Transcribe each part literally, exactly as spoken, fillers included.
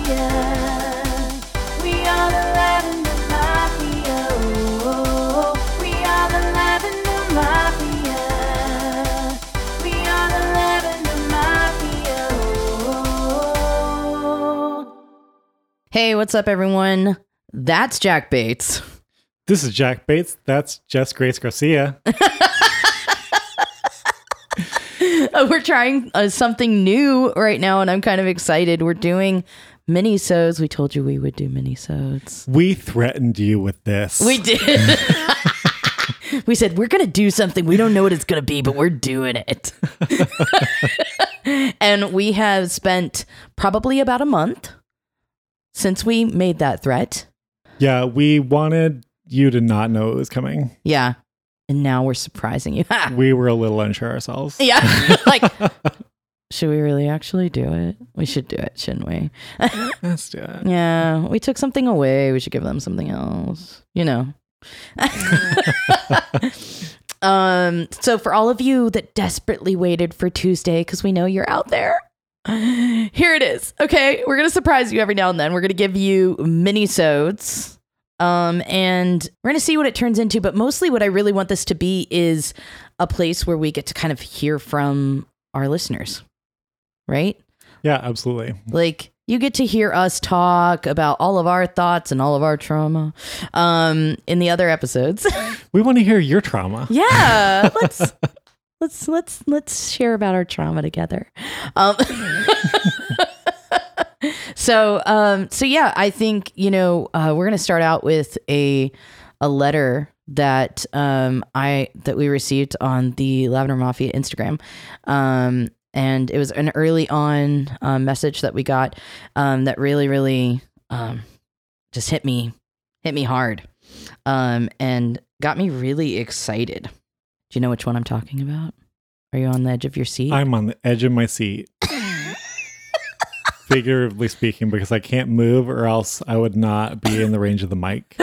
Mafia. We are the Lavender Mafia. Oh, we are the Lavender Mafia. We are the Lavender Mafia. Oh. Hey, what's up, everyone? That's Jack Bates. This is Jack Bates. That's Jess Grace Garcia. Uh, we're trying uh, something new right now, and I'm kind of excited. We're doing mini-sodes. We told you we would do mini-sodes. We threatened you with this. We did. We said, we're going to do something. We don't know what it's going to be, but we're doing it. And we have spent probably about a month since we made that threat. Yeah, we wanted you to not know it was coming. Yeah. And now we're surprising you. We were a little unsure ourselves. Yeah. Like, should we really actually do it? We should do it, shouldn't we? Let's do it. Yeah. We took something away. We should give them something else. You know. um. So for all of you that desperately waited for Tuesday, because we know you're out there, here it is. Okay. We're going to surprise you every now and then. We're going to give you mini-sodes. Um, and we're going to see what it turns into. But mostly what I really want this to be is a place where we get to kind of hear from our listeners. Right? Yeah, absolutely. Like, you get to hear us talk about all of our thoughts and all of our trauma um, in the other episodes. We want to hear your trauma. Yeah. Let's let's let's let's share about our trauma together. Um So, um, so yeah, I think, you know, uh, we're going to start out with a, a letter that, um, I, that we received on the Lavender Mafia Instagram. Um, and it was an early on, uh, message that we got, um, that really, really, um, just hit me, hit me hard, um, and got me really excited. Do you know which one I'm talking about? Are you on the edge of your seat? I'm on the edge of my seat. Figuratively speaking, because I can't move or else I would not be in the range of the mic.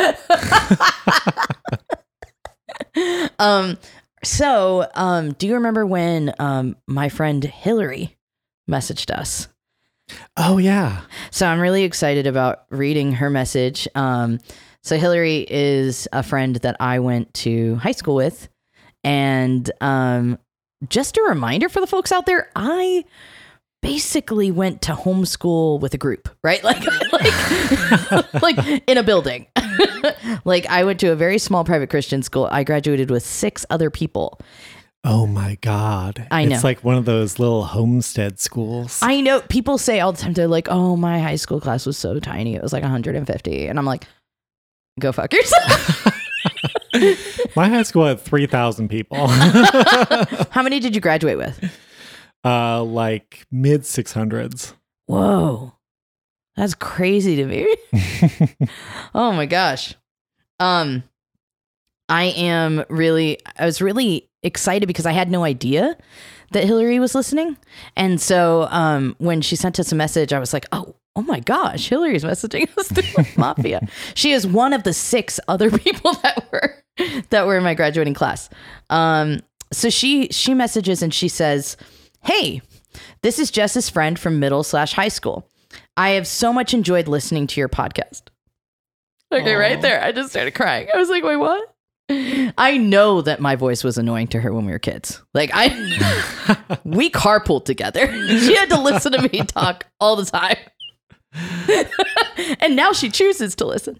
um, so, um, do you remember when, um, my friend Hillary messaged us? Oh, yeah. So I'm really excited about reading her message. Um, so Hillary is a friend that I went to high school with. And, um, just a reminder for the folks out there, I basically went to homeschool with a group, right? Like, like, like in a building. Like, I went to a very small private Christian school. I graduated with six other people. Oh my God. I know. It's like one of those little homestead schools. I know. People say all the time, they're like, oh, my high school class was so tiny. It was like one hundred fifty. And I'm like, go fuck yourself. My high school had three thousand people. How many did you graduate with? Uh, like mid six hundreds. Whoa. That's crazy to me. Oh my gosh. Um, I am really, I was really excited because I had no idea that Hillary was listening. And so, um, when she sent us a message, I was like, oh, oh my gosh, Hillary's messaging us through Mafia. She is one of the six other people that were, that were in my graduating class. Um, so she, she messages and she says, hey, this is Jess's friend from middle slash high school. I have so much enjoyed listening to your podcast. Okay, Aww. Right there. I just started crying. I was like, wait, what? I know that my voice was annoying to her when we were kids. Like, I, we carpooled together. She had to listen to me talk all the time. And now she chooses to listen.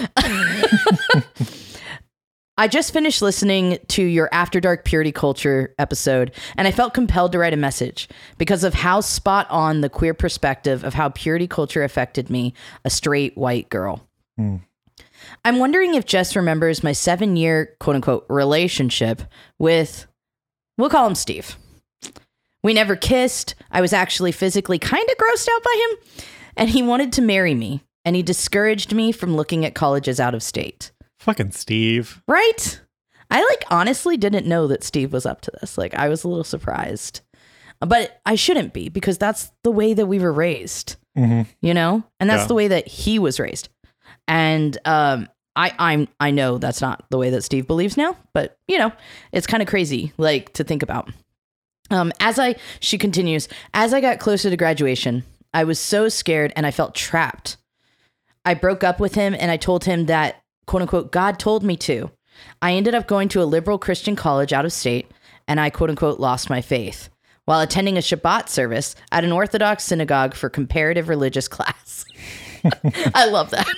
I just finished listening to your After Dark Purity Culture episode, and I felt compelled to write a message because of how spot on the queer perspective of how purity culture affected me, a straight white girl. Mm. I'm wondering if Jess remembers my seven year quote unquote relationship with, we'll call him Steve. We never kissed. I was actually physically kind of grossed out by him, and he wanted to marry me, and he discouraged me from looking at colleges out of state. Fucking Steve. Right? I like honestly didn't know that Steve was up to this. Like, I was a little surprised, but I shouldn't be because that's the way that we were raised, mm-hmm. you know, and that's yeah. the way that he was raised. And, um, I, I'm, I know that's not the way that Steve believes now, but you know, it's kind of crazy, like to think about. Um, as I, she continues, as I got closer to graduation, I was so scared and I felt trapped. I broke up with him and I told him that, quote unquote, God told me to. I ended up going to a liberal Christian college out of state and I, quote unquote, lost my faith while attending a Shabbat service at an Orthodox synagogue for comparative religious class. I love that.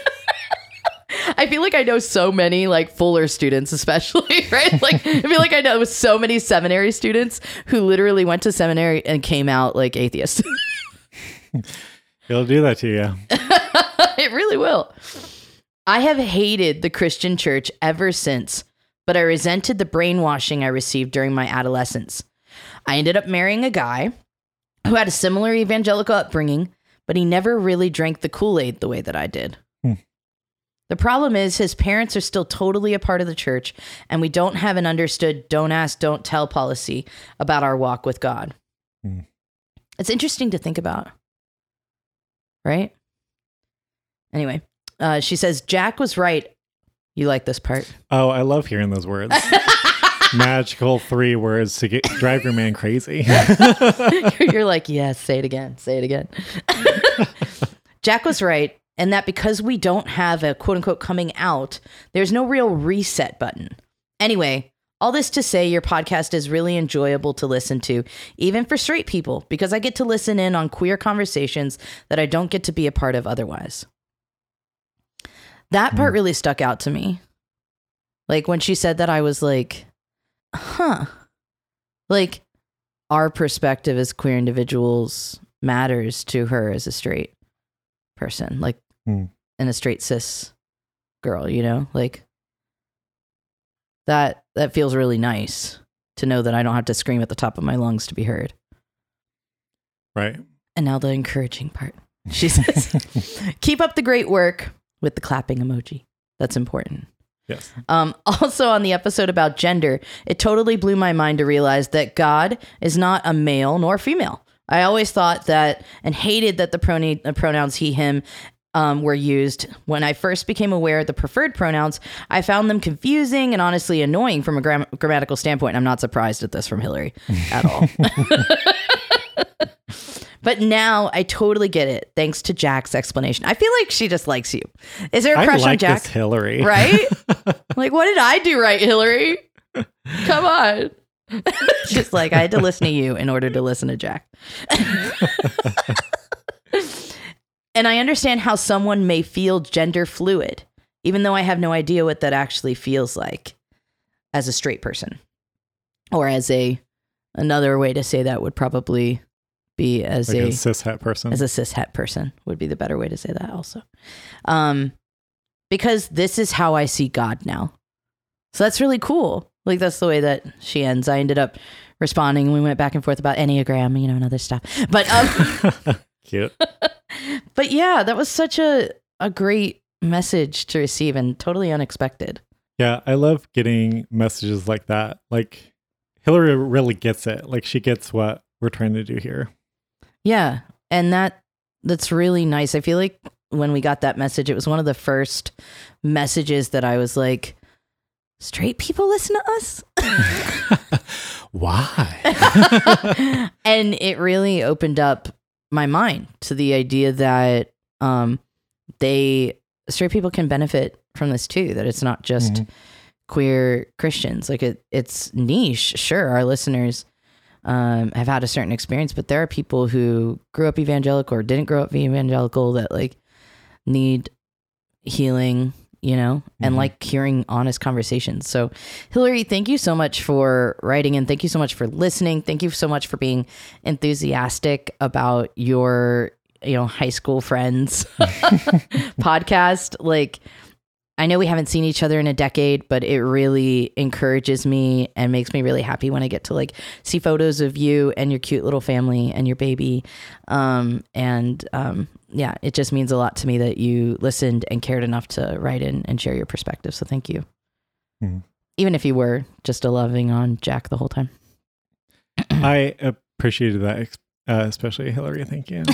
I feel like I know so many like Fuller students, especially, right? Like I feel like I know so many seminary students who literally went to seminary and came out like atheists. It'll do that to you. It really will. I have hated the Christian church ever since, but I resented the brainwashing I received during my adolescence. I ended up marrying a guy who had a similar evangelical upbringing, but he never really drank the Kool-Aid the way that I did. Hmm. The problem is his parents are still totally a part of the church, and we don't have an understood don't ask, don't tell policy about our walk with God. Hmm. It's interesting to think about, right? Anyway, uh, she says, Jack was right. You like this part? Oh, I love hearing those words. Magical three words to get drive your man crazy. You're like, yes, say it again. Say it again. Jack was right. And that because we don't have a quote unquote coming out, there's no real reset button. Anyway, all this to say your podcast is really enjoyable to listen to, even for straight people, because I get to listen in on queer conversations that I don't get to be a part of otherwise. That part mm. really stuck out to me. Like when she said that, I was like, huh, like our perspective as queer individuals matters to her as a straight person, like mm. and a straight cis girl, you know, like that, that feels really nice to know that I don't have to scream at the top of my lungs to be heard. Right. And now the encouraging part. She says, keep up the great work with the clapping emoji. That's important. Yes. Um, also on the episode about gender, it totally blew my mind to realize that God is not a male nor female. I always thought that and hated that the proni- the pronouns he, him um, were used. When I first became aware of the preferred pronouns, I found them confusing and honestly annoying from a gram- grammatical standpoint. I'm not surprised at this from Hillary at all. But now I totally get it. Thanks to Jack's explanation. I feel like she just likes you. Is there a crush I like on Jack? This Hillary. Right? Like, what did I do right, Hillary? Come on. Just like, I had to listen to you in order to listen to Jack. And I understand how someone may feel gender fluid, even though I have no idea what that actually feels like as a straight person. Or as a, another way to say that would probably be as like a, a cis-het person. As a cis-het person would be the better way to say that also. Um, because this is how I see God now. So that's really cool. Like that's the way that she ends. I ended up responding and we went back and forth about Enneagram, you know, and other stuff. But um, cute. But yeah, that was such a, a great message to receive and totally unexpected. Yeah, I love getting messages like that. Like Hillary really gets it. Like she gets what we're trying to do here. Yeah. And that that's really nice. I feel like when we got that message, it was one of the first messages that I was like, straight people listen to us? Why? And it really opened up my mind to the idea that um, they, straight people can benefit from this too, that it's not just mm-hmm. queer Christians. Like it, it's niche. Sure, our listeners um, have had a certain experience, but there are people who grew up evangelical or didn't grow up evangelical that like need healing, you know, and mm-hmm. like hearing honest conversations. So Hillary, thank you so much for writing and thank you so much for listening. Thank you so much for being enthusiastic about your, you know, high school friends podcast. Like, I know we haven't seen each other in a decade, but it really encourages me and makes me really happy when I get to like see photos of you and your cute little family and your baby. Um, and um, yeah, it just means a lot to me that you listened and cared enough to write in and share your perspective. So thank you. Mm. Even if you were just a loving on Jack the whole time. I appreciated that, uh, especially Hillary. Thank you.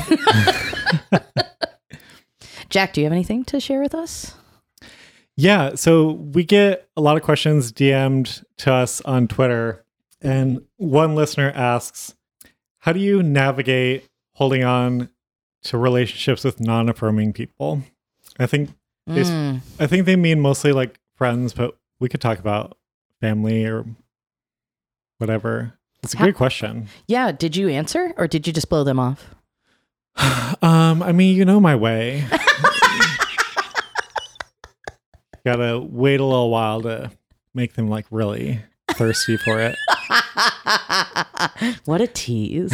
Jack, do you have anything to share with us? Yeah, so we get a lot of questions D M'd to us on Twitter, and one listener asks, how do you navigate holding on to relationships with non-affirming people. I think they, Mm. I think they mean mostly like friends, but we could talk about family or whatever. It's a How- great question. Yeah. Did you answer or did you just blow them off? um, I mean, you know my way. Gotta wait a little while to make them like really thirsty for it. What a tease.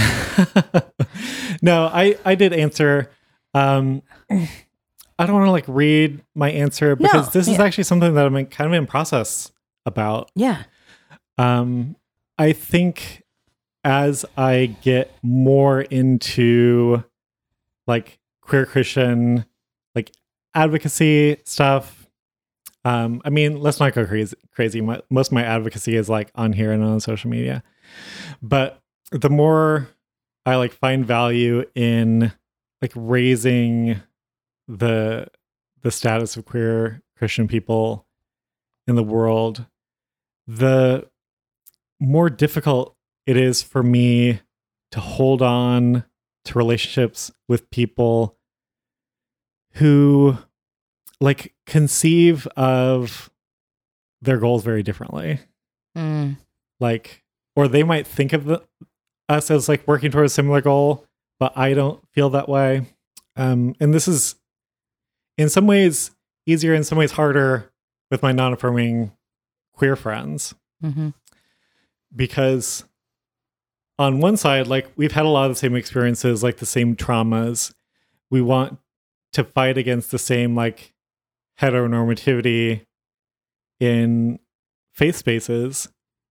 No, I, I did answer. Um, I don't want to like read my answer because No, this is yeah. actually something that I'm in- kind of in process about. Yeah. Um, I think as I get more into like queer Christian, like advocacy stuff, um, I mean, let's not go crazy. Crazy. My, most of my advocacy is like on here and on social media, but the more I like find value in like raising the the status of queer Christian people in the world, the more difficult it is for me to hold on to relationships with people who like conceive of their goals very differently. Mm. Like, or they might think of the, us as like working towards a similar goal, but I don't feel that way. Um, and this is in some ways easier, in some ways harder with my non-affirming queer friends. Mm-hmm. Because on one side, like we've had a lot of the same experiences, like the same traumas. We want to fight against the same like heteronormativity in faith spaces.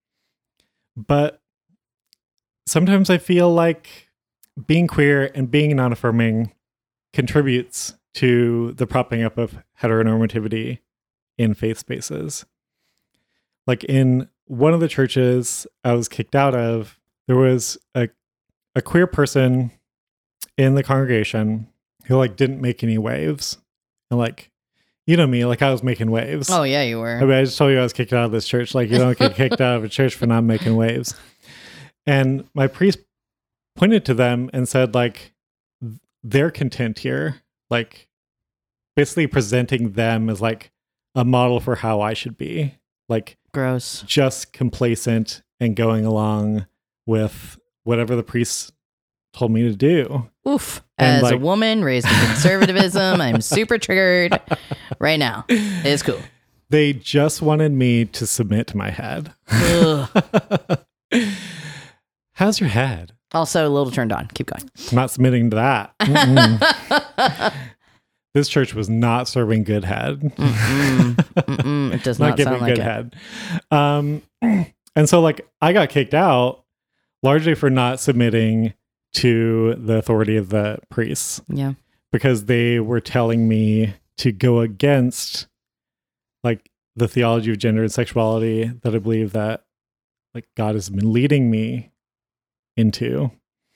But sometimes I feel like being queer and being non-affirming contributes to the propping up of heteronormativity in faith spaces. Like in one of the churches I was kicked out of, there was a a queer person in the congregation who like didn't make any waves. And like, you know me, like I was making waves. Oh, yeah, you were. I mean, I just told you I was kicked out of this church. Like, you don't get kicked out of a church for not making waves. And my priest pointed to them and said, like, they're content here. Like, basically presenting them as like a model for how I should be. Like, Gross. just complacent and going along with whatever the priest told me to do. Oof. And, As a like- woman raised in conservatism, I'm super triggered right now. It's cool. They just wanted me to submit to my head. Ugh. How's your head? Also, a little turned on. Keep going. I'm not submitting to that. Mm-mm. This church was not serving good head. Mm-mm. Mm-mm. It does not not giving sound like good it. head. Um, and so, like, I got kicked out largely for not submitting to the authority of the priests Yeah. because they were telling me to go against, like, the theology of gender and sexuality that I believe that, like, God has been leading me into.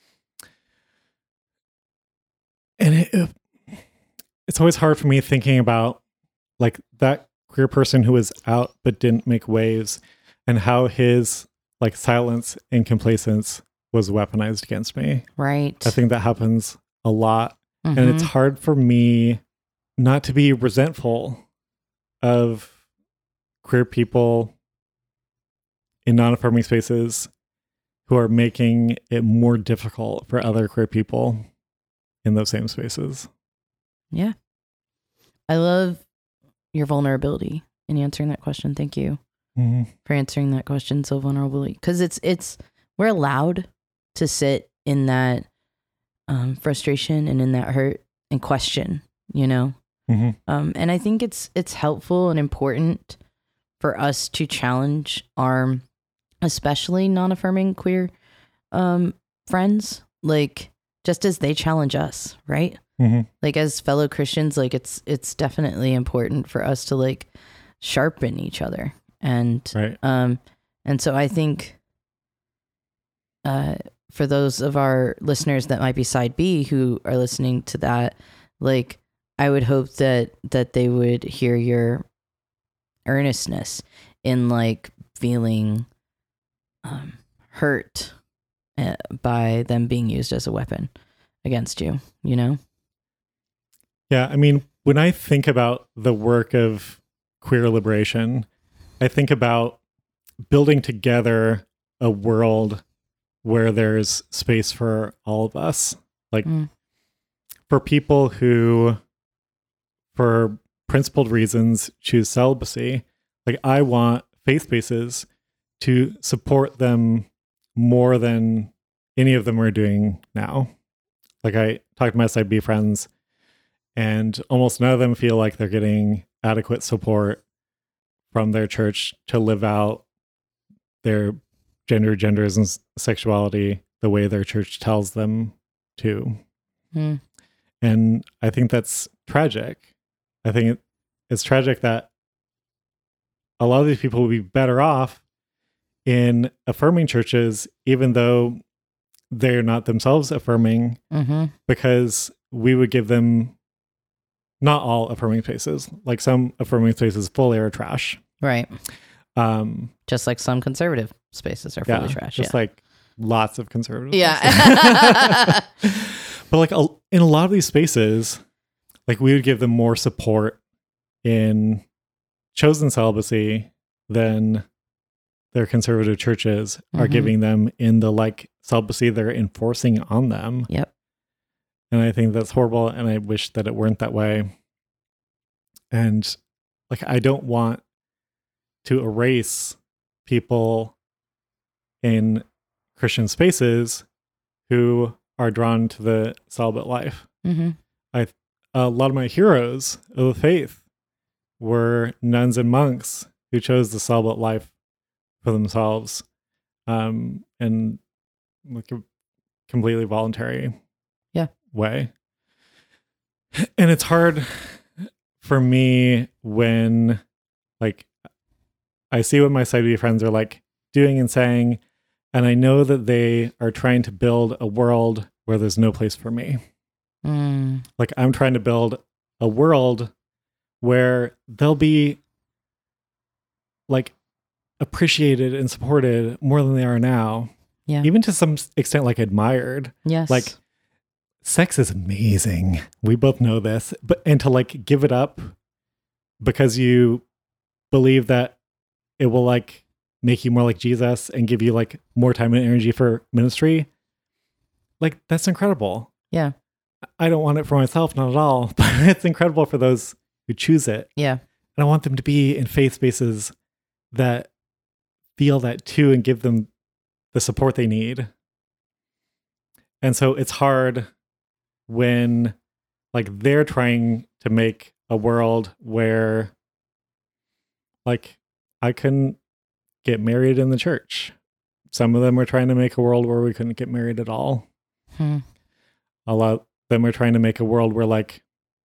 And it, it it's always hard for me thinking about like that queer person who was out but didn't make waves and how his like silence and complacence was weaponized against me. Right. I think that happens a lot. Mhm. And it's hard for me not to be resentful of queer people in non-affirming spaces who are making it more difficult for other queer people in those same spaces. Yeah. I love your vulnerability in answering that question. Thank you Mm-hmm. for answering that question so vulnerably. Because it's, it's, we're allowed to sit in that um, frustration and in that hurt and question, you know? Mm-hmm. Um, and I think it's, it's helpful and important for us to challenge our, especially non-affirming queer um, friends, like just as they challenge us, right? Mm-hmm. Like as fellow Christians, like it's it's definitely important for us to like sharpen each other. And Right. um and so I think uh for those of our listeners that might be side B who are listening to that, like I would hope that that they would hear your earnestness in like feeling um hurt uh, by them being used as a weapon against you, you know? Yeah, I mean, when I think about the work of queer liberation, I think about building together a world where there's space for all of us. Like Mm. for people who, for principled reasons, choose celibacy, like I want faith spaces to support them more than any of them are doing now. Like I talked to my S I B friends, and almost none of them feel like they're getting adequate support from their church to live out their gender, genders, and s- sexuality the way their church tells them to. Mm. And I think that's tragic. I think it, it's tragic that a lot of these people would be better off in affirming churches, even though they're not themselves affirming, Mm-hmm. because we would give them not all affirming spaces. Like some affirming spaces fully are trash. Right. Um, Just like some conservative spaces are yeah, fully trash. just Yeah. like lots of conservative. Yeah. spaces. But like a, in a lot of these spaces, like we would give them more support in chosen celibacy than their conservative churches are Mhm. giving them in the like celibacy they're enforcing on them. Yep. And I think that's horrible, and I wish that it weren't that way. And like I don't want to erase people in Christian spaces who are drawn to the celibate life. Mm-hmm. A lot of my heroes of the faith were nuns and monks who chose the celibate life for themselves, um, in like a completely voluntary Yeah. way. And it's hard for me when like I see what my side B friends are like doing and saying, and I know that they are trying to build a world where there's no place for me. Mm. Like I'm trying to build a world where they'll be like appreciated and supported more than they are now. Yeah. Even to some extent, like admired. Yes. Like sex is amazing. We both know this, but and to like give it up because you believe that it will like make you more like Jesus and give you like more time and energy for ministry. Like that's incredible. Yeah. I don't want it for myself, not at all, but it's incredible for those who choose it. Yeah. And I want them to be in faith spaces that feel that too and give them the support they need. And so it's hard when like they're trying to make a world where like I couldn't get married in the church. Some of them are trying to make a world where we couldn't get married at all. Hmm. A lot of them are trying to make a world where like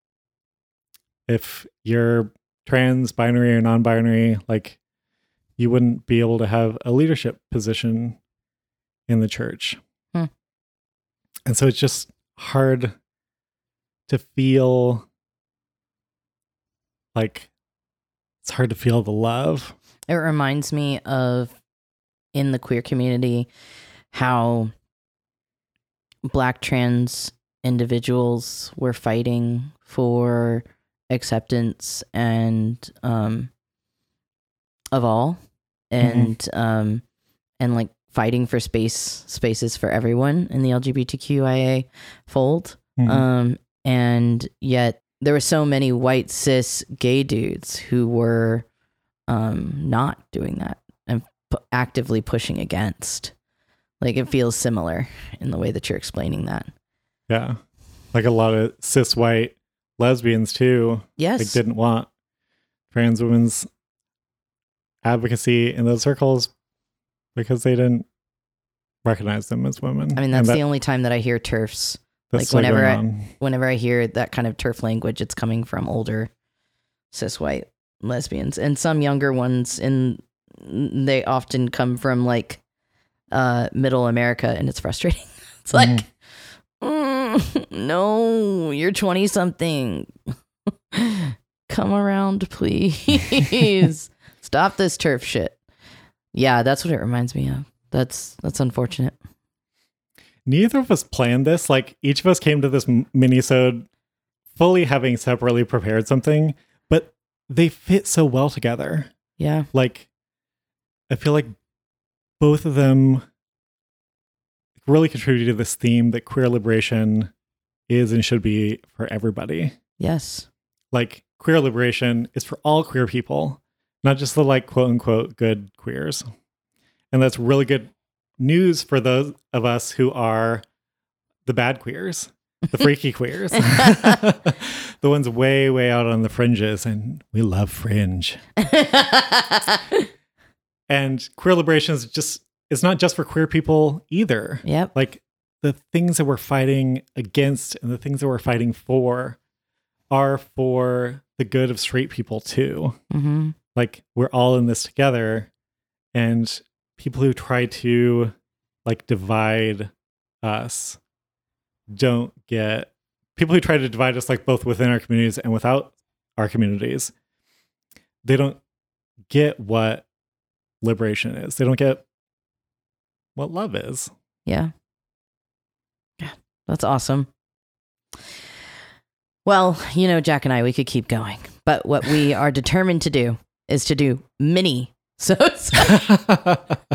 if you're trans, binary, or non-binary, like you wouldn't be able to have a leadership position in the church. Hmm. And so it's just hard to feel like it's hard to feel the love. It reminds me of in the queer community how Black trans individuals were fighting for acceptance and um of all and um and like fighting for space spaces for everyone in the L G B T Q I A fold. Mhm. Um and yet there were so many white cis gay dudes who were um not doing that and p- actively pushing against. Like it feels similar in the way that you're explaining that. Yeah. Like a lot of cis white lesbians too, Yes. like didn't want trans women's advocacy in those circles because they didn't recognize them as women. I mean, And that's that- the only time that I hear TERFs. that's like, still whenever going I- on. Whenever I hear that kind of TERF language, it's coming from older cis white lesbians, and some younger ones. In they often come from like uh, middle America, and it's frustrating. It's like, mm, no, you're twenty something. Come around, please. Stop this TERF shit. Yeah, that's what it reminds me of. That's that's unfortunate. Neither of us planned this. Like each of us came to this m- mini-sode fully having separately prepared something, but they fit so well together. Yeah. Like, I feel like both of them really contribute to this theme that queer liberation is and should be for everybody. Yes. Like, queer liberation is for all queer people, not just the like quote unquote good queers. And that's really good news for those of us who are the bad queers, the freaky queers, the ones way, way out on the fringes. And we love fringe. And queer liberation is just, it's not just for queer people either. Yep. Like, the things that we're fighting against and the things that we're fighting for are for the good of straight people too. Mm-hmm. Like, we're all in this together, and people who try to like divide us don't get, people who try to divide us, like both within our communities and without our communities, they don't get what liberation is. They don't get what love is. Yeah. Yeah. That's awesome. Well, you know, Jack and I, we could keep going, but what we are determined to do is to do mini. So, so,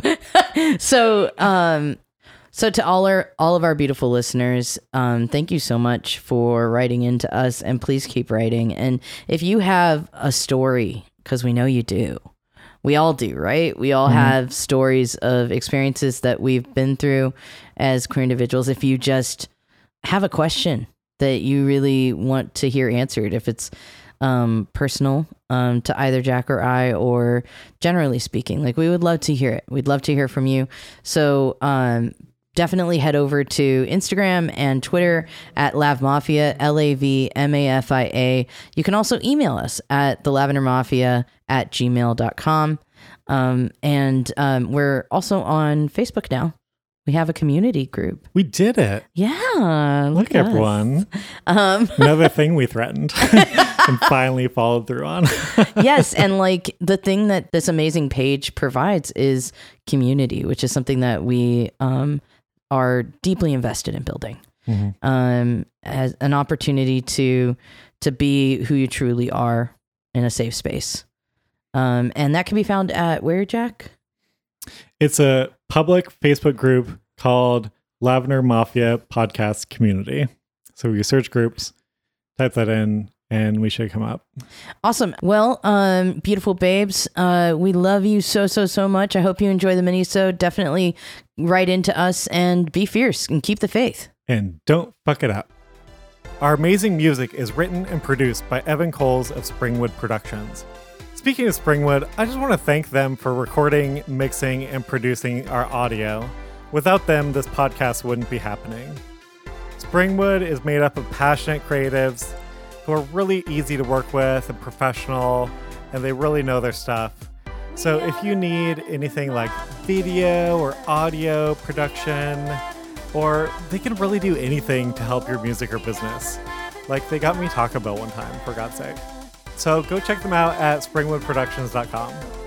so, um, so to all our, all of our beautiful listeners, um, thank you so much for writing into us, and please keep writing. And if you have a story, because we know you do, we all do, right? We all mm-hmm. have stories of experiences that we've been through as queer individuals. If you just have a question that you really want to hear answered, if it's um, personal um, to either Jack or I, or generally speaking, like, we would love to hear it. We'd love to hear from you. So um, definitely head over to Instagram and Twitter at Lav Mafia, L A V M A F I A. You can also email us at the lavender mafia at gmail dot com. Um, and um, we're also on Facebook now. We have a community group. We did it. Yeah. Look, look everyone. Um, Another thing we threatened and finally followed through on. Yes. And like, the thing that this amazing page provides is community, which is something that we um, are deeply invested in building. Mm-hmm. Um, as an opportunity to to be who you truly are in a safe space. Um, and that can be found at where, Jack? It's a public Facebook group called Lavender Mafia Podcast Community. So you search groups, type that in, and we should come up. Awesome. Well, um, beautiful babes, uh, we love you so, so, so much. I hope you enjoy the mini-sode. Definitely write into us and be fierce and keep the faith. And don't fuck it up. Our amazing music is written and produced by Evan Coles of Springwood Productions. Speaking of Springwood, I just want to thank them for recording, mixing, and producing our audio. Without them, this podcast wouldn't be happening. Springwood is made up of passionate creatives who are really easy to work with and professional, and they really know their stuff. So if you need anything like video or audio production, or they can really do anything to help your music or business. Like they got me Taco Bell one time, for God's sake. So go check them out at springwood productions dot com.